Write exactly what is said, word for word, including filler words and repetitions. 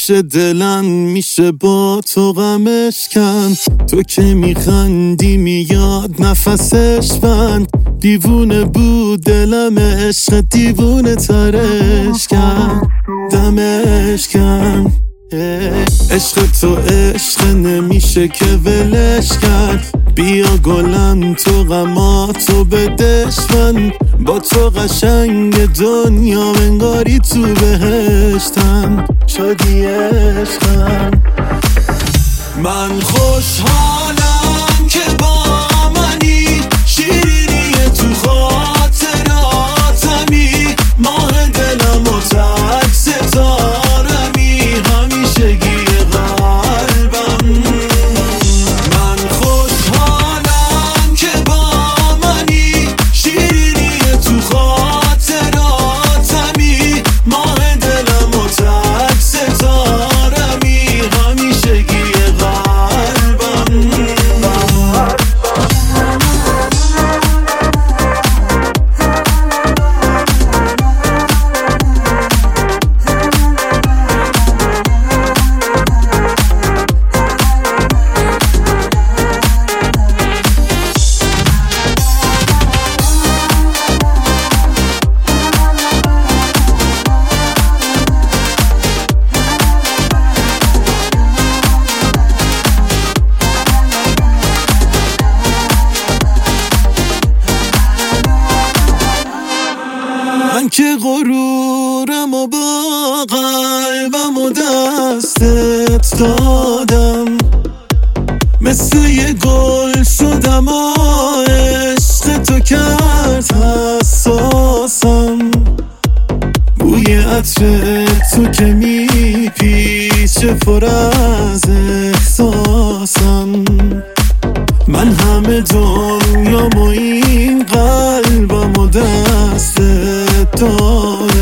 میشه دلم میشه با تو غمش کن. تو که میخندی میاد نفسش بند. دیوونه بود دلم عشق دیوونه ترش کن دمش کن. عشق تو عشق نمیشه که ولش کرد. بیا گلم تو غماتو بدش من. با تو قشنگ دنیا انگاری تو بهشتم. شادی عشقم من خوشحالم که با منی. شیرینی تو خاطراتمی. ماه دلم و تک ستارمی. همیشگی قلبم من خوشحالم که با منی. شیرینی تو خاطراتمی. ماه دلم و تک ستارمی. همیشگی من که غرورم و با قلبم و دستت دادم. مثل یه گل شدم و عشق تو کرد حساسم. بوی عطر تو که میپیچه پر از احساسم. من همه دنیام و این قلبم و دستت دادم.